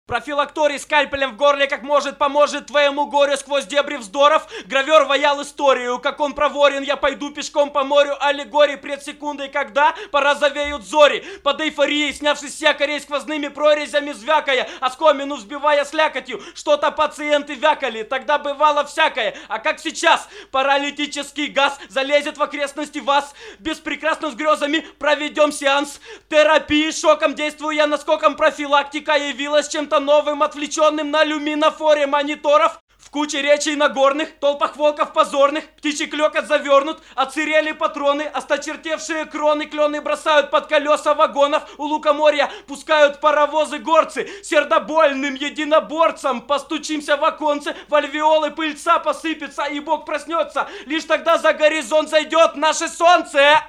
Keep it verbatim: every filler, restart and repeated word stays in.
Профилакторий скальпелем в горле как может поможет твоему горю сквозь дебри вздоров. Гравер ваял историю, как он проворен. Я пойду пешком по морю аллегорий пред секундой, когда порозовеют зори. Под эйфорией, снявшись с якорей сквозными прорезями звякая, оскомину взбивая слякотью, что-то пациенты вякали. Тогда бывало всякое, а как сейчас? Паралитический газ залезет в окрестности вас. Беспрекрасно с грезами проведем сеанс терапии шоком, действуя наскоком. Профилактика явилась чем-то новым, отвлеченным на люминофоре мониторов. В куче речей нагорных, толпах волков позорных, птичий клёкот завернут, оцерели патроны, осточертевшие кроны, клены бросают под колеса вагонов, у лукоморья пускают паровозы горцы, сердобольным единоборцам постучимся в оконце, в альвеолы пыльца посыпется, и Бог проснется, лишь тогда за горизонт зайдет наше солнце.